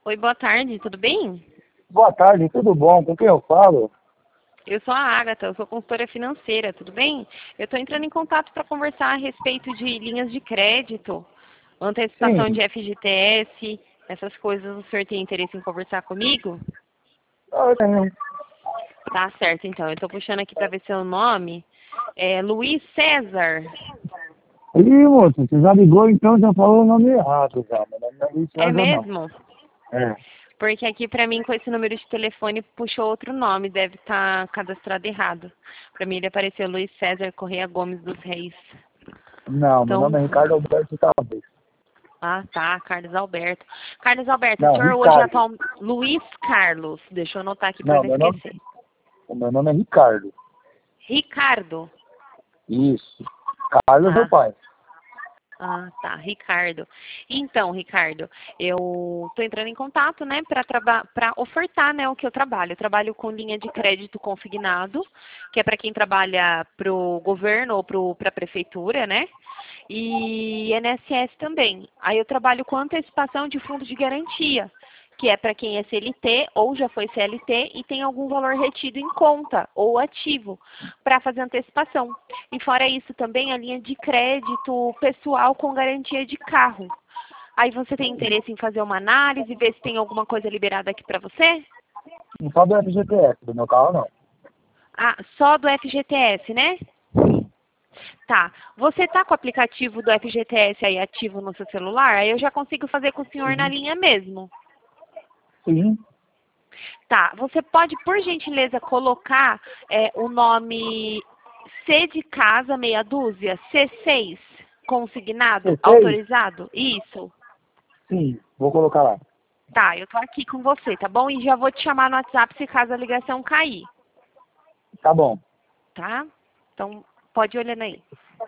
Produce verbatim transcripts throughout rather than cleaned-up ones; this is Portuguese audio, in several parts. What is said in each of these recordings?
Oi, boa tarde, tudo bem? Boa tarde, tudo bom? Com quem eu falo? Eu sou a Agatha, eu sou consultora financeira, tudo bem? Eu estou entrando em contato para conversar a respeito de linhas de crédito, antecipação de Sim. F G T S, essas coisas. O senhor tem interesse em conversar comigo? Ah, eu tenho. Tá certo, então. Eu estou puxando aqui para ver seu nome. É Luiz César. Ih, moço, você já ligou então, já falou o nome errado já. Meu nome não é Luiz É César, não. mesmo? É. Porque aqui para mim com esse número de telefone puxou outro nome, deve estar cadastrado errado. Para mim ele apareceu Luiz César Correia Gomes dos Reis. Não, meu nome Então, é Ricardo Alberto Talvez. ah, tá, Carlos Alberto. Carlos Alberto, o Não, senhor hoje Ricardo. atual Luiz Carlos, deixa eu anotar aqui para Não, não meu nome, esquecer. o meu nome é Ricardo. Ricardo. Isso. Carlos é meu Tá. pai. Ah, tá, Ricardo. Então, Ricardo, eu tô entrando em contato, né, para para ofertar, né, o que eu trabalho. Eu trabalho com linha de crédito consignado, que é para quem trabalha para o governo ou para a prefeitura, né? E I N S S também. Aí eu trabalho com antecipação de fundo de garantia, que é para quem é C L T ou já foi C L T e tem algum valor retido em conta ou ativo para fazer antecipação. E fora isso também a linha de crédito pessoal com garantia de carro. Aí você tem interesse em fazer uma análise, ver se tem alguma coisa liberada aqui para você? Não fala do F G T S, do meu carro não. Ah, só do F G T S, né? Tá. Você tá com o aplicativo do F G T S aí ativo no seu celular? Aí eu já consigo fazer com o senhor na Sim. linha mesmo. Sim. Tá. Você pode, por gentileza, colocar é, o nome C de casa, meia dúzia, C seis, consignado, C seis? autorizado? Isso. Sim. Vou colocar lá. Tá, eu tô aqui com você, tá bom? E já vou te chamar no WhatsApp se caso a ligação cair, Tá bom. tá? Então, pode ir olhando aí.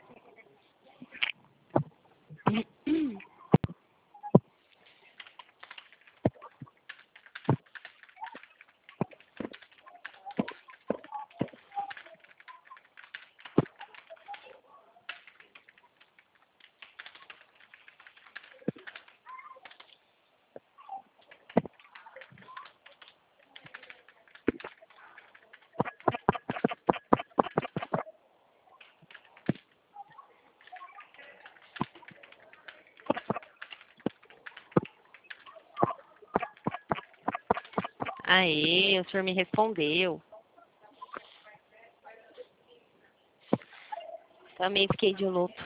Aê, o senhor me respondeu. Também fiquei de luto.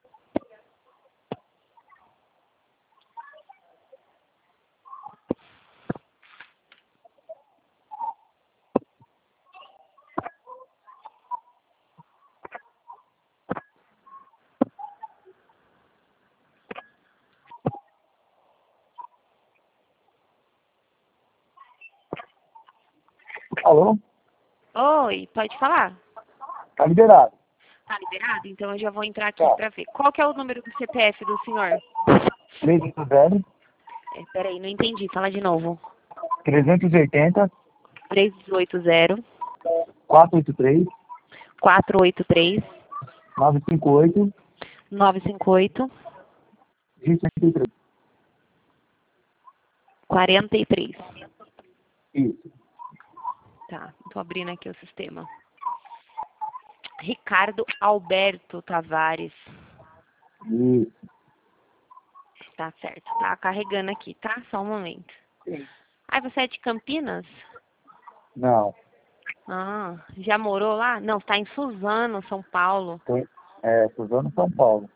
Alô? Oi, pode falar? Tá liberado. Tá liberado? Então eu já vou entrar aqui Tá. pra ver. Qual que é o número do C P F do senhor? três oito zero, É, peraí, não entendi. Fala de novo. trezentos e oitenta, três oito zero, quatrocentos e oitenta e três, quatro oito três, novecentos e cinquenta e oito, nove cinco oito, sessenta e três. quarenta e três. Isso. Tá, tô abrindo aqui o sistema. Ricardo Alberto Tavares. Isso. Tá certo. Tá carregando aqui, tá? Só um momento. Sim. Ah, você é de Campinas? Não. Ah, já morou lá? Não, tá em Suzano, São Paulo. Tô, é, Suzano, São Paulo.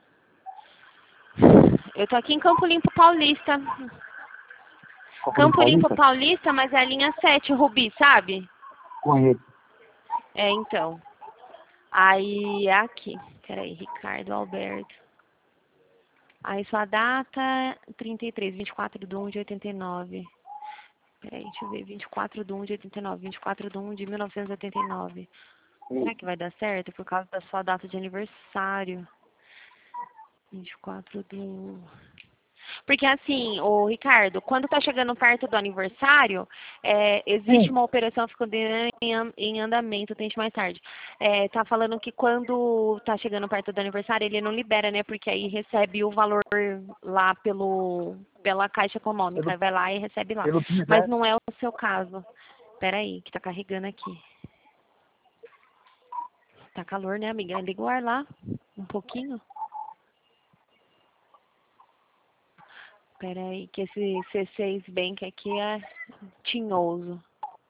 Eu tô aqui em Campo Limpo Paulista. Campo Campo Limpo Paulista? Paulista, mas é a linha sete, Rubi, sabe? Conheço. É, então. Aí, é aqui. Peraí, Ricardo Alberto. Aí sua data, trinta e três, vinte e quatro de um de oitenta e nove. Peraí, deixa eu ver, vinte e quatro de um de oitenta e nove, vinte e quatro de um de mil novecentos e oitenta e nove. Será que vai dar certo por causa da sua data de aniversário? vinte e quatro de um. Porque assim, o Ricardo, quando tá chegando perto do aniversário, é, existe Sim. uma operação ficando em, an- em andamento, tente mais tarde. É, tá falando que quando tá chegando perto do aniversário, ele não libera, né? Porque aí recebe o valor lá pelo, pela Caixa Econômica. Pelo, Aí vai lá e recebe lá. pelo PIS, Mas né? não é o seu caso. Peraí, que tá carregando aqui. Tá calor, né, amiga? Liga o ar lá, um pouquinho. Peraí, que esse C seis Bank aqui é tinhoso.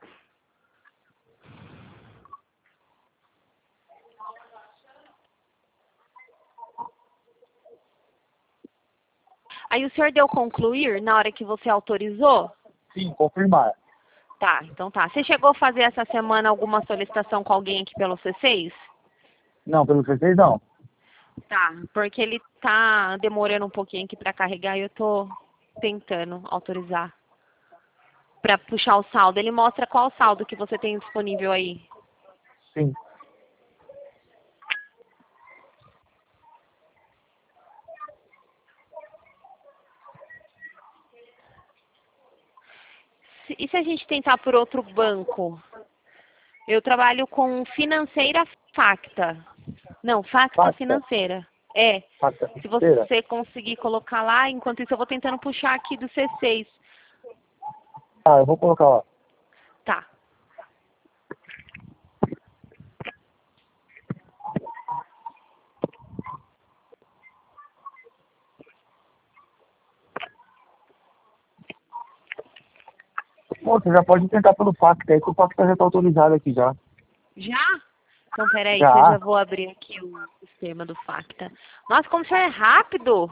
Aí o senhor deu concluir na hora que você autorizou? Sim, confirmar. Tá, então tá. Você chegou a fazer essa semana alguma solicitação com alguém aqui pelo C seis? Não, pelo C seis não. Tá, porque ele tá demorando um pouquinho aqui pra carregar e eu tô tentando autorizar pra puxar o saldo. Ele mostra qual saldo que você tem disponível aí. Sim. Se- E se a gente tentar por outro banco? Eu trabalho com financeira Facta. Não, Facta Pacta. financeira. É. Pacta Se financeira. você conseguir colocar lá, enquanto isso eu vou tentando puxar aqui do C seis. Ah, eu vou colocar lá. Tá. Pô, você já pode tentar pelo Pacta, aí que o Pacta já tá autorizado aqui já. Já? Então, peraí, que eu já Já. vou abrir aqui o sistema do Facta. Nossa, como você é rápido!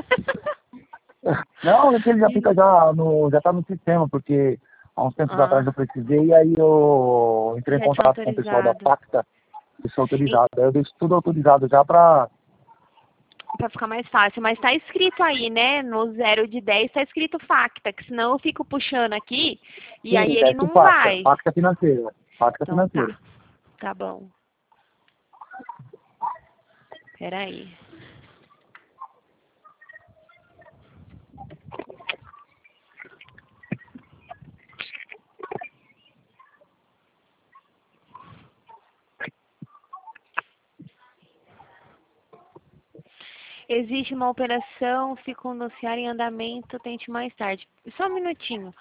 Não, é que ele já fica já no, já tá no sistema, porque há uns tempos atrás eu Ah, precisei e aí eu entrei em já tinha contato com o pessoal da autorizado. Pacta, pessoal autorizado. Aí eu deixo tudo autorizado já pra... Pra ficar mais fácil. Mas tá escrito aí, né? No zero de dez tá escrito Facta, que senão eu fico puxando aqui e aí Sim, ele desce o não Pacta, vai. Pacta financeira. Pacta Então financeira. tá. Tá bom. Peraí. Existe uma operação, se conunciar em andamento, tente mais tarde. Só um minutinho.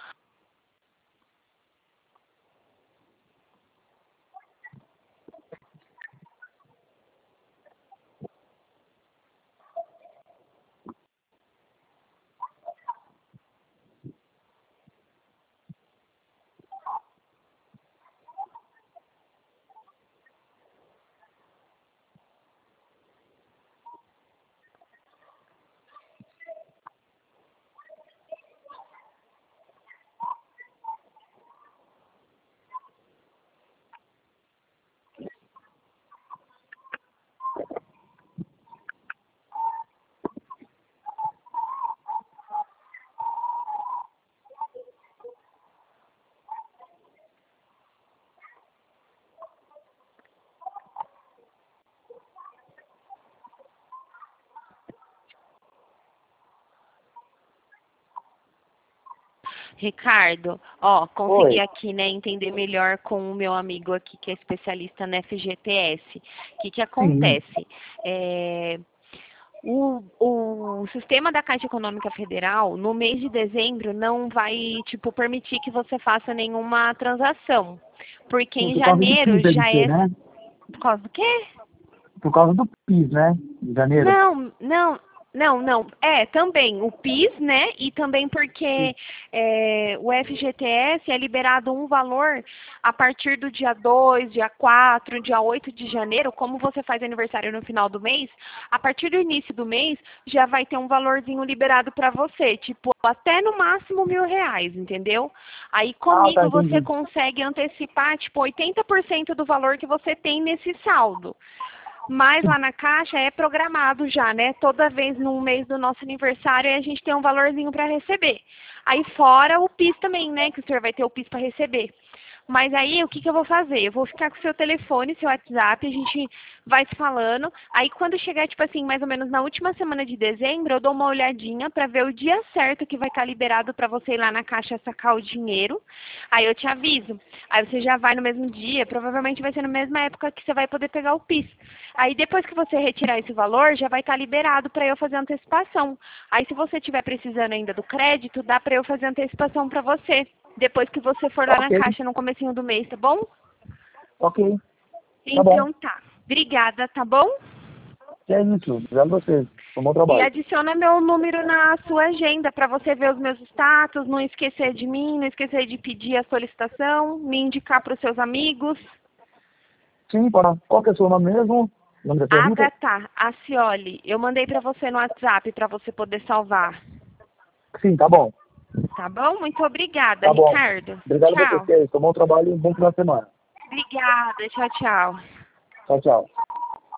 Ricardo, ó, consegui Oi. aqui, né, entender melhor com o meu amigo aqui, que é especialista na F G T S. O que que Sim. acontece? É, o, o sistema da Caixa Econômica Federal, no mês de dezembro, não vai, tipo, permitir que você faça nenhuma transação. Porque Sim, em por causa do janeiro PIS deve já ser, é... né? Por causa do quê? Por causa do PIS, né? Em janeiro. Não, não, não, não. É, também o PIS, né? E também porque é, o F G T S é liberado um valor a partir do dia dois, dia quatro, dia oito de janeiro. Como você faz aniversário no final do mês, a partir do início do mês já vai ter um valorzinho liberado para você. Tipo, até no máximo mil reais, entendeu? Aí Ah, tá, comigo você entendi. consegue antecipar, tipo, oitenta por cento do valor que você tem nesse saldo. Mas lá na Caixa é programado já, né? Toda vez no mês do nosso aniversário a gente tem um valorzinho para receber. Aí fora o PIS também, né? Que o senhor vai ter o PIS para receber. Mas aí, o que, que eu vou fazer? Eu vou ficar com o seu telefone, seu WhatsApp, a gente vai se falando. Aí, quando chegar, tipo assim, mais ou menos na última semana de dezembro, eu dou uma olhadinha para ver o dia certo que vai estar liberado para você ir lá na caixa sacar o dinheiro. Aí eu te aviso. Aí você já vai no mesmo dia, provavelmente vai ser na mesma época que você vai poder pegar o PIS. Aí, depois que você retirar esse valor, já vai estar liberado para eu fazer a antecipação. Aí, se você estiver precisando ainda do crédito, dá para eu fazer a antecipação para você. Depois que você for lá na Ok, caixa no comecinho do mês, tá bom? ok, tá bom. Então tá. Obrigada, tá bom? Que é isso, obrigado a vocês. Foi um bom E trabalho. adiciona meu número na sua agenda para você ver os meus status, não esquecer de mim, não esquecer de pedir a solicitação, me indicar para os seus amigos. Sim, para. Qual que é o seu nome mesmo? O nome da sua Rita? Agatha Acioli, eu mandei para você no WhatsApp para você poder salvar. Sim, tá bom. Tá bom? Muito obrigada, Tá bom. Ricardo. Obrigado a Tchau. vocês. Foi um bom trabalho e um bom final de semana. Obrigada. Tchau, tchau. Tchau, tchau.